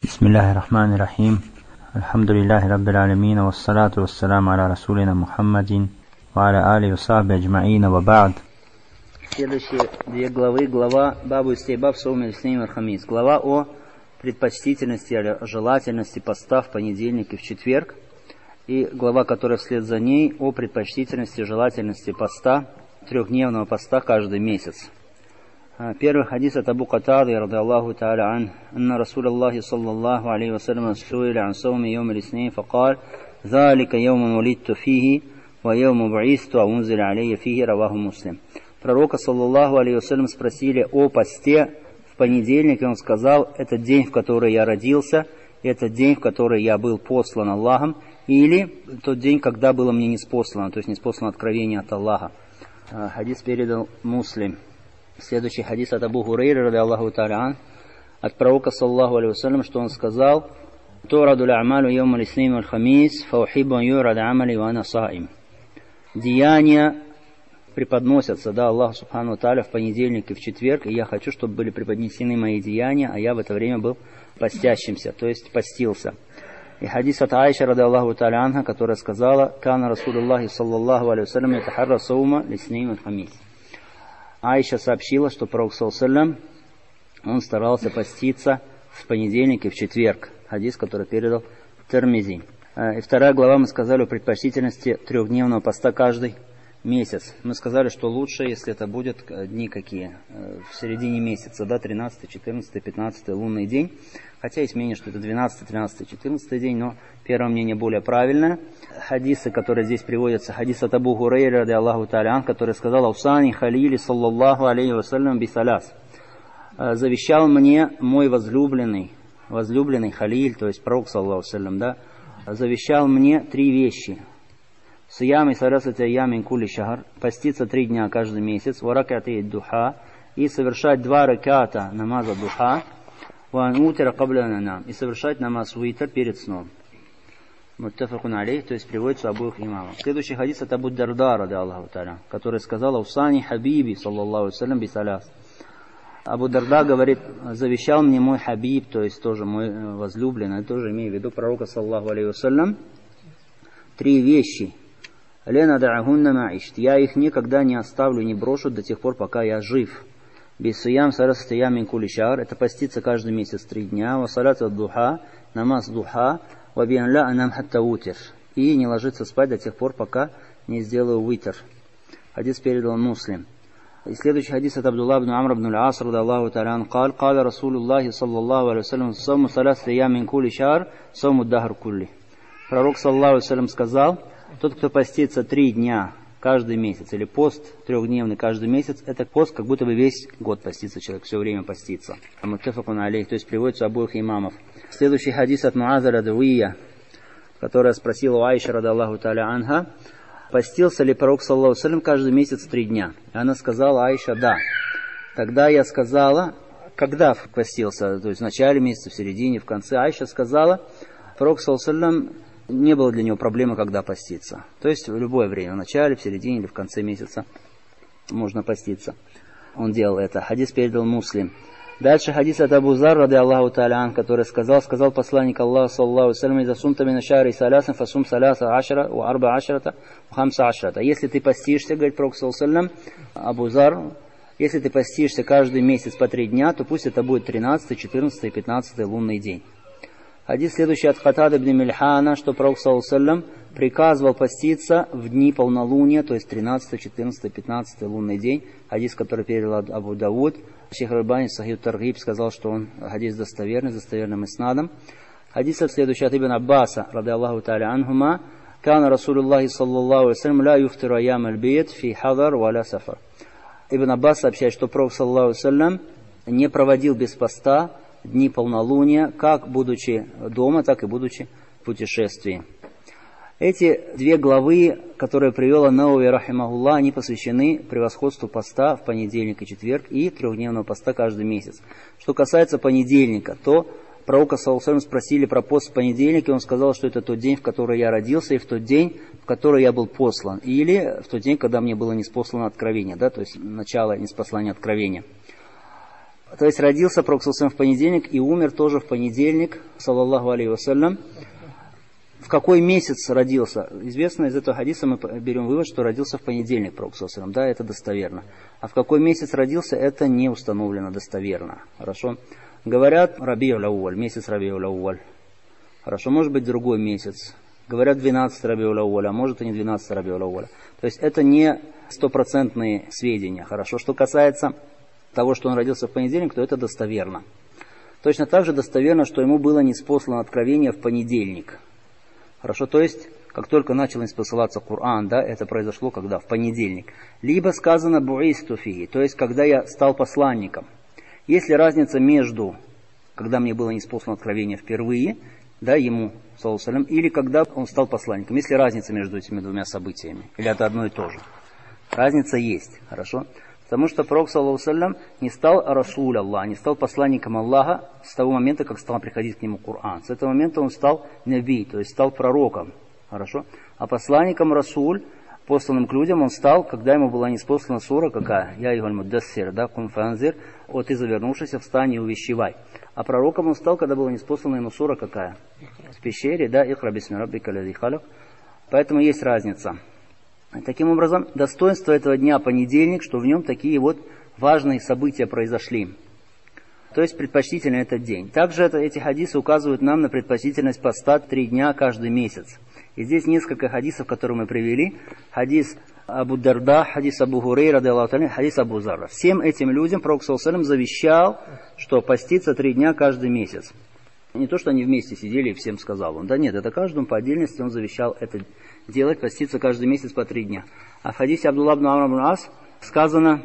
Бисмиллахир-рахманир-рахим. Альхамдулиллахи раббил алямин. Вассалату вассаламу аля расулина Мухаммадин. Ва аля али ва сахби аджмаина ва ба'д. Следующие две главы. Глава Бабу Истейбаб Саум Ислим Аль-Хамис. Глава о предпочтительности или желательности поста в понедельник и в четверг. И глава, которая вслед за ней, о предпочтительности и желательности поста, трехдневного поста каждый месяц. Первый хадис от Абу Катады, ради Аллаху та'аля ан, анна Расулаллахи саллаллаху алейхи вассалям суиля ан сауми йоми лиснейн, факаль, залика йоман валидту фихи, ва йому бу'исту, а унзиля алейя фихи, раваху муслим. Пророка саллаллаху алейхи вассалям спросили о посте в понедельник, и он сказал: это день, в который я родился, это день, в который я был послан Аллахом, или тот день, когда было мне ниспослано, то есть ниспослано откровение от Аллаха. Хадис передал Муслим. Следующий хадис от Абу Хурейры, ради Аллаху та'аля ан, от пророка саллаллаху алейхи вассалям, что он сказал: «Тураду л'амалу йома лиснейн валь-хамис, фаухибу юрад амали ва ана саим». Деяния преподносятся, Аллаху субхану та'аля в понедельник и в четверг, и я хочу, чтобы были преподнесены мои деяния, а я в это время был постящимся, то есть постился. И хадис от Аиши, ради Аллаху та'аля анха, которая сказала: «Кана Расулуллахи саллаллаху алейхи вассалям ятахарра саума лиснейн валь-хамис». Аиша сообщила, что пророк саллаллаху он старался поститься в понедельник и в четверг. Хадис, который передал Тирмизи. И вторая глава, мы сказали о предпочтительности трехдневного поста каждый месяц. Мы сказали, что лучше, если это будет дни какие? В середине месяца, 13, 14, 15 лунный день. Хотя есть мнение, что это 12, 13, 14 день, но первое мнение более правильное. Хадисы, которые здесь приводятся, хадис от Абу Хурейры, ради Аллаху та'аля ан, который сказал: «Аусани халили саллаллаху алейхи вассалям бисаляс». Завещал мне мой возлюбленный халиль, то есть пророк саллаллаху алейхи, завещал мне три вещи. Сиями сарасати аямин кули шахар, поститься 3 дня каждый месяц, варакати духа, и совершать 2 раката намаза духа, ван утира кабля нанам, и совершать намаз уитр перед сном. Муттафакун алейх, то есть приводится обоих имамов. Следующий хадис от Абу Дарда, ради Аллаху та'аля, который сказал: «Аусани хабиби саллаллаху алейхи бисаляс». Абу Дарда говорит: завещал мне мой хабиб, то есть тоже мой возлюбленный, тоже имею в виду пророка саллаллаху алейхи вассалям, 3 вещи. Лена дa'ахунна ма'ишт, я их никогда не оставлю, не брошу до тех пор, пока я жив. Бисуям сарасатия мин кули шахр, это поститься каждый месяц 3 дня. Ва салату духа, намаз духа, ва биан ла анам хатта утир, и не ложиться спать до тех пор, пока не сделаю витр. Хадис передал Муслим. И следующий хадис от Абдулла ибн Амр ибн аль-Ас, ради Аллаху та'аля ан, قال Расулуллахи саллаллаху алейхи вассалям: «Сауму саласатия мин кули шахр, сауму дахр кулли». Пророк саллаллаху алейхи вассалям сказал: тот, кто постится 3 дня каждый месяц, или пост 3-дневный каждый месяц, это пост, как будто бы весь год постится человек, все время постится. Муттафакун алейх, то есть приводится обоих имамов. Следующий хадис от Муаза Радуия, которая спросила у Аиши, ради Аллаху та'аля анха, постился ли пророк саллаллаху алейхи вассалям каждый месяц 3 дня. И она сказала: Аиша, да. Тогда я сказала: когда постился, то есть в начале месяца, в середине, в конце. Аиша сказала: пророк саллаллаху алейхи вассалям не было для него проблемы, когда поститься. То есть в любое время, в начале, в середине или в конце месяца можно поститься. Он делал это. Хадис передал Муслим. Дальше хадис от Абу Зар, ради Аллаху та'аля ан, который сказал посланник Аллаха саллаллаху алейхи вассалям: «Иза сумта мин ашари салясан, фасум саляса ашара, ва арба ашарата, ва хамса ашарата». Если ты постишься, говорит пророк саллаллаху алейхи вассалям, Абу Зар, если ты постишься каждый месяц по 3 дня, то пусть это будет 13, 14 и 15 лунный день. Хадис следующий от Хатады ибн Мильхана, что пророк саллаллаху алейхи вассалям приказывал поститься в дни полнолуния, то есть 13, 14, 15 лунный день. Хадис, который передал Абу Давуд. Шейх Аль-Альбани Сахих Таргиб сказал, что он хадис достоверный, с достоверным иснадом. Хадис следующий от Ибн Аббаса, ради Аллаху та'аля анхума, «Кана Расулуллахи саллаллаху алейхи вассалям ла юфтиру аям аль-бейт фи хадар ва ля сафар». Ибн Аббас сообщает, что пророк саллаллаху алейхи вассалям не проводил без поста дни полнолуния, как будучи дома, так и будучи в путешествии. Эти 2 главы, которые привел Науви рахимахуллах, они посвящены превосходству поста в понедельник и четверг и 3-дневного поста каждый месяц. Что касается понедельника, то пророка саллаллаху алейхи спросили про пост в понедельник, и он сказал, что это тот день, в который я родился, и в тот день, в который я был послан, или в тот день, когда мне было ниспослано откровение, то есть начало ниспослания откровения. То есть родился Пророк в понедельник и умер тоже в понедельник, саллаллаху алейхи вассалям. В какой месяц родился? Известно, из этого хадиса мы берем вывод, что родился в понедельник Пророк. Да, это достоверно. А в какой месяц родился, это не установлено достоверно. Хорошо? Говорят Рабиуль Ауаль, месяц Рабиуль Ауаль. Хорошо, может быть другой месяц. Говорят 12 Рабиуль Ауаль, а может и не 12 Рабиуль Ауаль. То есть это не стопроцентные сведения. Хорошо, что касается того, что он родился в понедельник, то это достоверно. Точно так же достоверно, что ему было ниспослано откровение в понедельник. Хорошо, то есть, как только начал ниспосылаться Коран, да, это произошло когда? В понедельник. Либо сказано буисту фиги, то есть, когда я стал посланником. Есть ли разница между, когда мне было ниспослано откровение впервые, да, ему, саллаллаху алейхи, или когда он стал посланником? Есть ли разница между этими двумя событиями? Или это одно и то же? Разница есть, хорошо? Потому что Пророк, саллаллаху алейхи, не стал расуль Аллаха, не стал посланником Аллаха с того момента, как стал приходить к нему Коран. С этого момента он стал наби, то есть стал пророком. Хорошо? А посланником расуль, посланным к людям, он стал, когда ему была ниспослана сура какая? Я ихаль муддассир, да, кун фанзир, о ты завернувшийся, встань и увещевай. А пророком он стал, когда была ниспослана ему сура какая? В пещере, да, ихра бисми раббика лази халак. Поэтому есть разница. Таким образом, достоинство этого дня понедельник, что в нем такие вот важные события произошли. То есть предпочтительный этот день. Также эти хадисы указывают нам на предпочтительность поста 3 дня каждый месяц. И здесь несколько хадисов, которые мы привели. Хадис Абу Дарда, хадис Абу Хурейра, хадис Абу Зарра. Всем этим людям Пророк саллаллаху алейхи завещал, что поститься 3 дня каждый месяц. Не то, что они вместе сидели и всем сказал он. Да нет, это каждому по отдельности он завещал это делать, поститься каждый месяц по 3 дня. А в хадисе Абдулла ибн Амр ибн Ас сказано,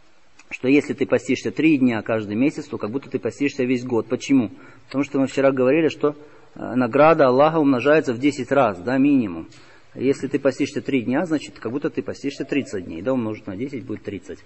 что если ты постишься 3 дня каждый месяц, то как будто ты постишься весь год. Почему? Потому что мы вчера говорили, что награда Аллаха умножается в 10 раз, да, минимум. Если ты постишься 3 дня, значит, как будто ты постишься 30 дней. Да, умножить на 10 будет 30.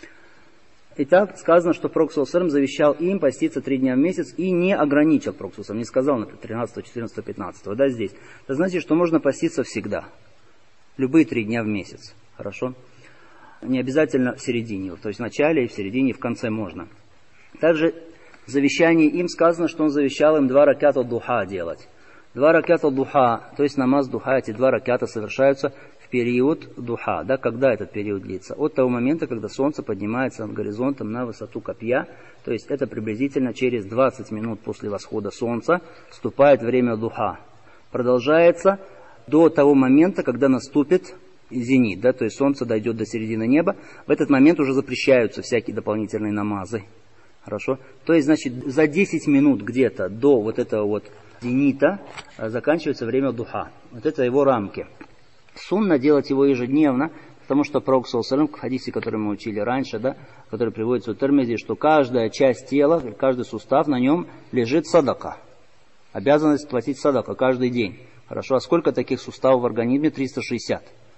Итак, сказано, что Пророк саллаллаху алейхи завещал им поститься 3 дня в месяц и не ограничил Пророк саллаллаху алейхи, не сказал, например, 13, 14, 15, да, здесь. Это значит, что можно поститься всегда. Любые 3 дня в месяц. Хорошо? Не обязательно в середине, то есть в начале, и в середине, и в конце можно. Также в завещании им сказано, что он завещал им 2 раката духа делать. 2 раката духа, то есть намаз духа, эти 2 раката совершаются в период духа. Да, когда этот период длится? От того момента, когда солнце поднимается над горизонтом на высоту копья, то есть это приблизительно через 20 минут после восхода солнца вступает время духа. Продолжается до того момента, когда наступит зенит, да, то есть солнце дойдет до середины неба. В этот момент уже запрещаются всякие дополнительные намазы. Хорошо? То есть, значит, за 10 минут где-то до вот этого вот зенита заканчивается время духа. Вот это его рамки. Сунна делать его ежедневно, потому что Пророк саллаллаху алейхи в хадисе, который мы учили раньше, да, который приводится в Тирмизи, что каждая часть тела, каждый сустав, на нем лежит садака. Обязанность платить садака каждый день. Хорошо, а сколько таких суставов в организме? 360.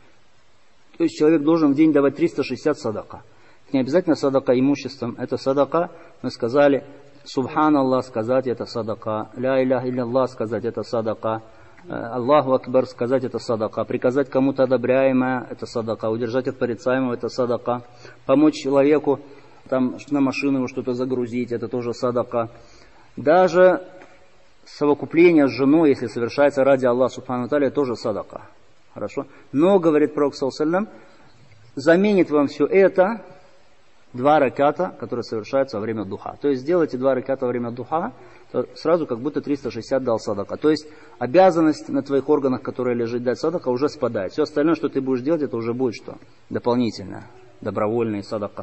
То есть человек должен в день давать 360 садака. Не обязательно садака имуществом, это садака, мы сказали, Субханаллах сказать это садака, ля иляха илля сказать это садака, Аллаху Акбар сказать это садака, приказать кому-то одобряемое это садака, удержать от порицаемого это садака, помочь человеку там, на машину его что-то загрузить, это тоже садака. Даже совокупление с женой, если совершается ради Аллаха Субхану Тааля, тоже садака. Хорошо? Но, говорит Пророк саллаллаху алейхи, заменит вам все это 2 раката, которые совершаются во время духа. То есть сделайте 2 раката во время духа, то сразу как будто 360 дал садака. То есть обязанность на твоих органах, которая лежит дать садака, уже спадает. Все остальное, что ты будешь делать, это уже будет что? Дополнительное, добровольное садака.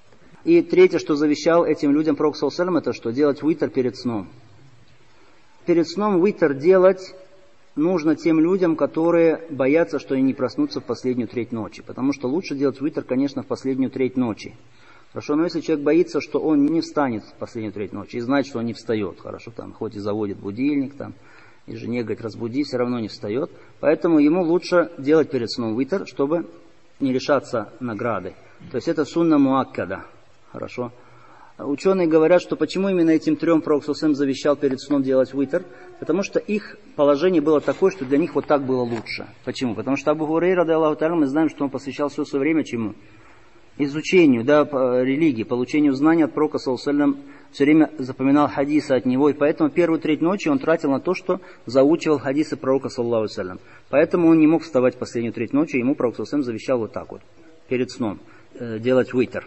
И третье, что завещал этим людям Пророк саллаллаху алейхи, это что? Делать витр перед сном. Перед сном витр делать нужно тем людям, которые боятся, что они не проснутся в последнюю треть ночи. Потому что лучше делать витр, конечно, в последнюю треть ночи. Хорошо, но если человек боится, что он не встанет в последнюю треть ночи и знает, что он не встает, хорошо, там, хоть и заводит будильник, там, и жене говорит, разбуди, все равно не встает. Поэтому ему лучше делать перед сном витр, чтобы не лишаться награды. То есть это сунна муаккада. Хорошо. Ученые говорят, что почему именно этим 3 Пророк саллаллаху алейхи завещал перед сном делать витр? Потому что их положение было такое, что для них вот так было лучше. Почему? Потому что Абу Хурейра, радиаллаху та'аля, мы знаем, что он посвящал все свое время чему? изучению, да, религии, получению знаний от пророка, саллаллаху алейхи ва саллям, все время запоминал хадисы от него, и поэтому первую треть ночи он тратил на то, что заучивал хадисы пророка, саллаллаху алейхи ва саллям. Поэтому он не мог вставать в последнюю треть ночи, ему пророк, саллаллаху алейхи ва саллям, завещал вот так вот, перед сном, делать витр.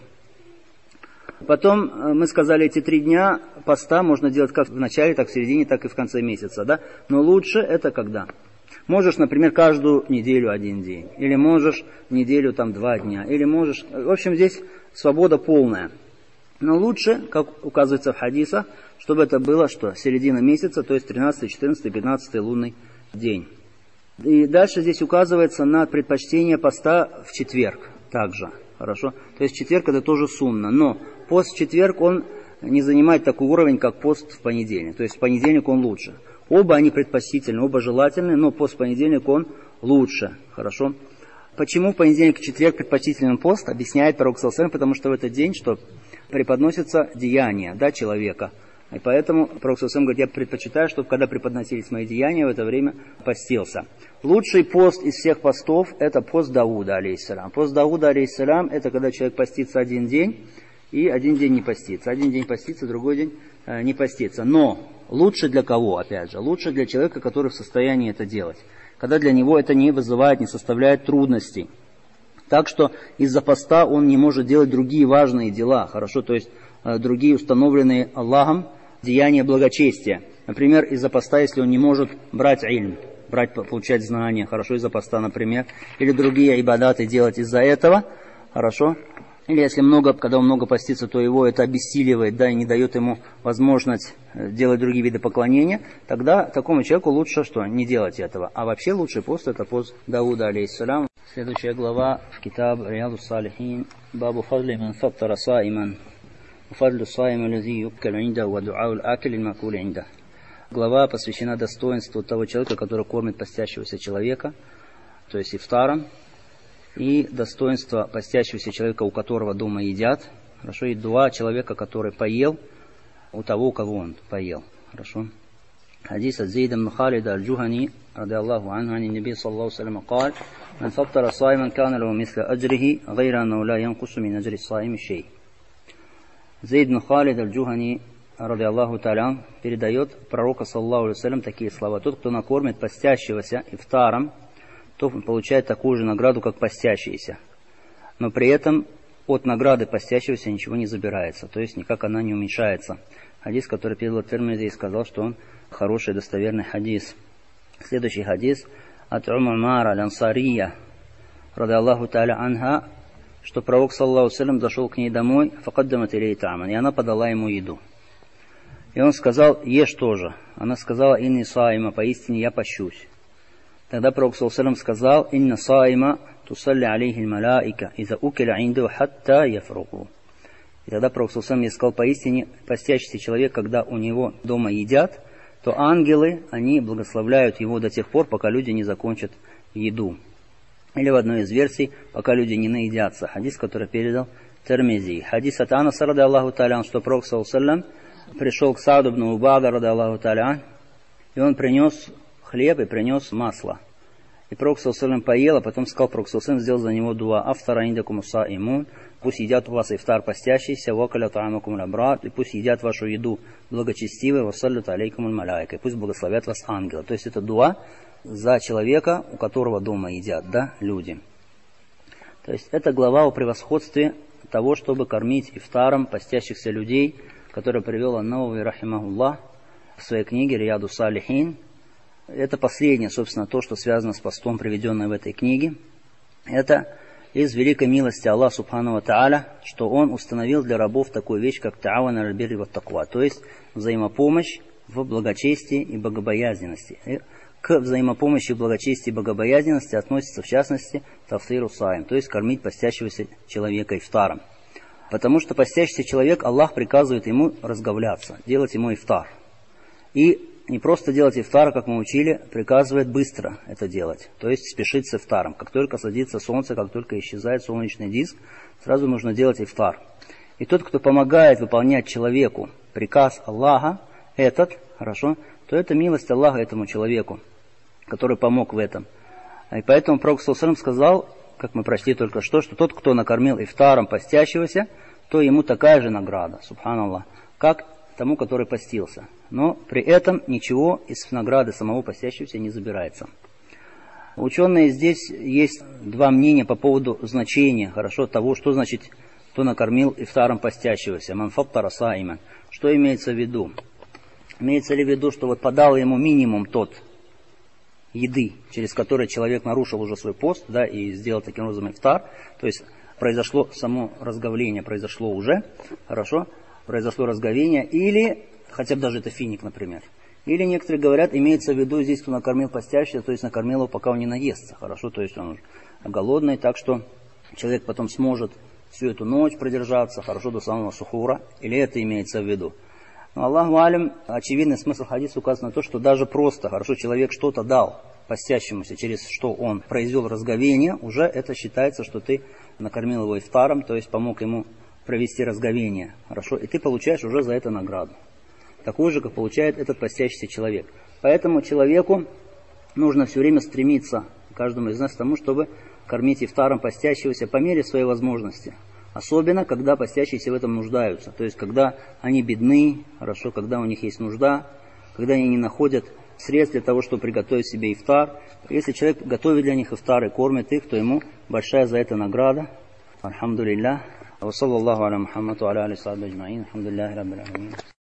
Потом мы сказали, эти 3 дня поста можно делать как в начале, так в середине, так и в конце месяца, да? Но лучше это когда? Можешь, например, каждую неделю 1 день, или можешь неделю 2 дня, или можешь... В общем, здесь свобода полная. Но лучше, как указывается в хадисах, чтобы это было что? Середина месяца, то есть 13, 14, 15 лунный день. И дальше здесь указывается на предпочтение поста в четверг также. Хорошо? То есть четверг это тоже сунна, но пост в четверг он не занимает такой уровень, как пост в понедельник. То есть в понедельник он лучше. Оба они предпочтительны, оба желательны, но пост в понедельник он лучше. Хорошо? Почему в понедельник и четверг предпочтителен пост, объясняет пророк саллаллаху алейхи ва саллям, потому что в этот день что преподносится деяние, да, человека. И поэтому пророк саллаллаху алейхи ва саллям говорит, я предпочитаю, чтобы когда преподносились мои деяния, в это время постился. Лучший пост из всех постов это пост Дауда, алейхиссалям. Пост Дауда, алейхиссалям, это когда человек постится 1 день и 1 день не постится. 1 день постится, другой день не постится. Но лучше для кого, опять же? Лучше для человека, который в состоянии это делать. Когда для него это не вызывает, не составляет трудностей. Так что из-за поста он не может делать другие важные дела, хорошо, то есть другие установленные Аллахом деяния благочестия. Например, из-за поста, если он не может брать ильм, получать знания, хорошо, из-за поста, например, или другие ибадаты делать из-за этого, хорошо. Или если когда он много постится, то его это обессиливает, да, и не дает ему возможность делать другие виды поклонения, тогда такому человеку лучше что? Не делать этого. А вообще лучший пост это пост Дауда, алейхиссалям. Следующая глава в китаб Риаду Салихин. Бабу фадли ман фаттара саиман. Фадлю саима лази юбкалю инда ва дуау акили макули инда. Глава посвящена достоинству того человека, который кормит постящегося человека, то есть ифтаром. И достоинство постящегося человека, у которого дома едят. Хорошо, и дуа человека, который поел, у того, у кого он поел. Хорошо. Хадис от Зейда ибн Халида аль-Джухани, ради Аллаху анху, ани наби саллаллаху салям, قال: من فطر صائما كان له مثل أجره غير أنه لا ينقص من أجر الصائم شيء. Зейд ибн Халид аль-Джухани, ради Аллаху та'аля, передает пророка саллаллаху алейхи ва саллям такие слова: тот, кто накормит постящегося ифтаром, то получает такую же награду, как постящийся. Но при этом от награды постящегося ничего не забирается, то есть никак она не уменьшается. Хадис, который передал Тирмизи, сказал, что он хороший, достоверный хадис. Следующий хадис от Умара аль-Ансария, ради Аллаху та'аля анха, что пророк саллаллаху алейхи ва саллям зашел к ней домой, факаддамат илей та'аман, и она подала ему еду. И он сказал: ешь тоже. Она сказала: инни саима, поистине я пощусь. Тогда пророк саллаллаху алейхи ва саллям сказал: инна саима тусалли алейхи аль-малаика иза укиля инду хатта яфругу. И тогда пророк саллаллаху алейхи ва саллям сказал: поистине постящийся человек, когда у него дома едят, то ангелы, они благословляют его до тех пор, пока люди не закончат еду. Или в одной из версий, пока люди не наедятся. Хадис, который передал Тирмизи. Хадис от Анаса, ради Аллаху та'аля, что пророк саллаллаху алейхи ва саллям пришел к Сааду ибн Убада, ради Аллаху та'аля, и он принес хлеб и принес масло. И пророк саллаллаху алейхи ва саллям поел, а потом сказал пророк саллаллаху алейхи ва саллям, сделал за него дуа: афтара индакум саимун, пусть едят у вас ифтар постящийся, вакаля та'амакум лабрат, и пусть едят вашу еду благочестивые, вассаллют алейкум аль-маляйка, и пусть благословят вас ангелы. То есть это дуа за человека, у которого дома едят, да, люди. То есть это глава о превосходстве того, чтобы кормить ифтаром постящихся людей, который привел ан-Навави рахимахуллах в своей книге Риаду Салихин. Это последнее, собственно, то, что связано с постом, приведенное в этой книге. Это из великой милости Аллаха субхану ва та'аля, что Он установил для рабов такую вещь, как та'аван аль-бирри ва таква, то есть взаимопомощь в благочестии и богобоязненности. И к взаимопомощи в благочестии и богобоязненности относится, в частности, тафтиру саим, то есть кормить постящегося человека ифтаром. Потому что постящийся человек, Аллах приказывает ему разговляться, делать ему ифтар. И не просто делать ифтар, как мы учили, приказывает быстро это делать, то есть спешить с ифтаром. Как только садится солнце, как только исчезает солнечный диск, сразу нужно делать ифтар. И тот, кто помогает выполнять человеку приказ Аллаха, хорошо, то это милость Аллаха этому человеку, который помог в этом. И поэтому пророк саллаллаху алейхи ва саллям сказал: как мы прочли только что тот, кто накормил ифтаром постящегося, то ему такая же награда, субханаллах, как тому, который постился. Но при этом ничего из награды самого постящегося не забирается. Ученые здесь есть два мнения по поводу значения, того, что значит, кто накормил ифтаром постящегося, ман фаттара саиман. Что имеется в виду? Имеется ли в виду, что вот подал ему минимум тот еды, через который человек нарушил уже свой пост, да, и сделал таким образом ифтар, то есть произошло само разговление, произошло разговение, или, хотя бы даже это финик, например. Или некоторые говорят, имеется в виду здесь, кто накормил постящегося, то есть накормил его, пока он не наестся, то есть он голодный, так что человек потом сможет всю эту ночь продержаться, до самого сухура, или это имеется в виду. Но Аллаху алям, очевидный смысл хадиса указан на то, что даже просто, человек что-то дал постящемуся, через что он произвел разговение, уже это считается, что ты накормил его ифтаром, то есть помог ему провести разговение, и ты получаешь уже за это награду. Такую же, как получает этот постящийся человек. Поэтому человеку нужно все время стремиться, каждому из нас, к тому, чтобы кормить ифтаром постящегося по мере своей возможности. Особенно, когда постящиеся в этом нуждаются. То есть, когда они бедны, когда у них есть нужда, когда они не находят средств для того, чтобы приготовить себе ифтар. Если человек готовит для них ифтар и кормит их, то ему большая за это награда. Альхамдулиллах. Ва саллаллаху аля Мухаммаду аля али сахби аджмаин. Альхамдулиллахи раббил аламин.